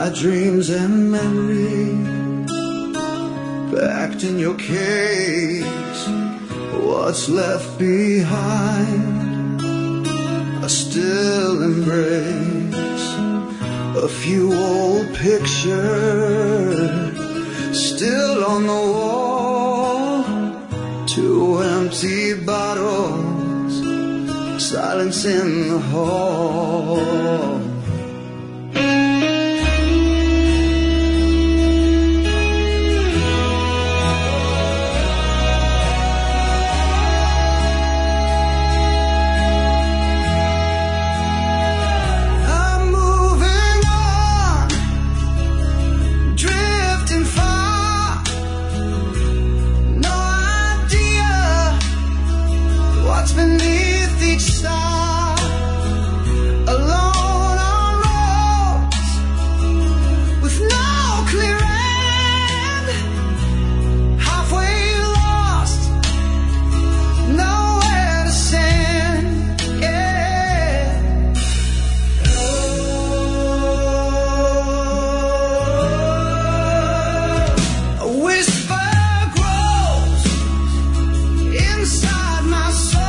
my dreams and memories packed in your case. What's left behind, I still embrace. A few old pictures still on the wall, 2 empty bottles, silence in the hall. Beneath each star, alone on roads with no clear end, halfway lost, nowhere to send. Yeah. A whisper grows inside my soul.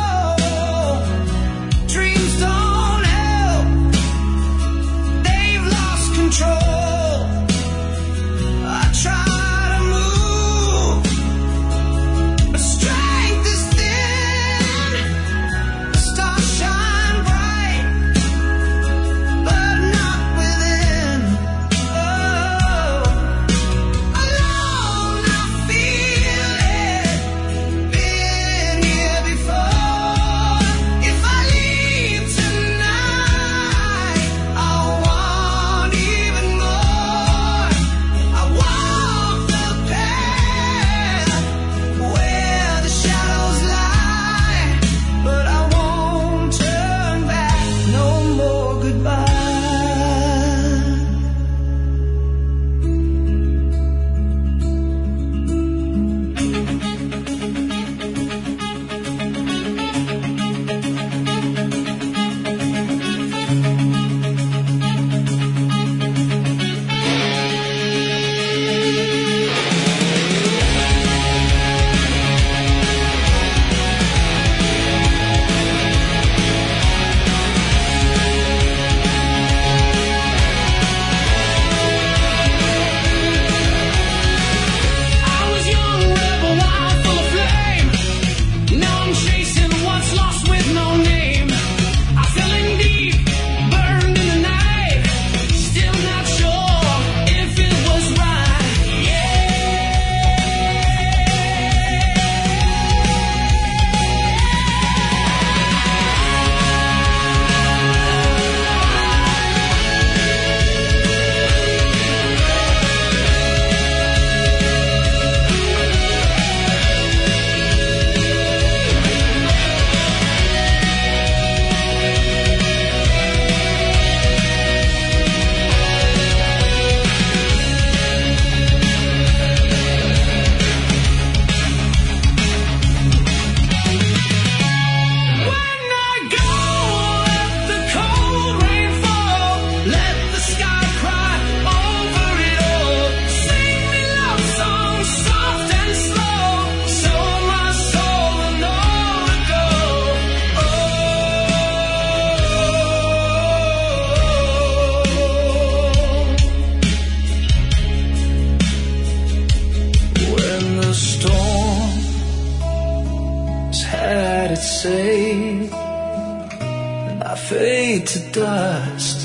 And I fade to dust,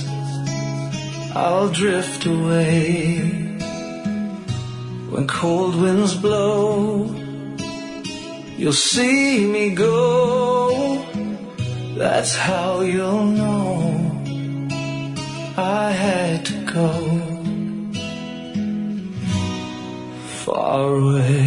I'll drift away. When cold winds blow, you'll see me go. That's how you'll know I had to go far away.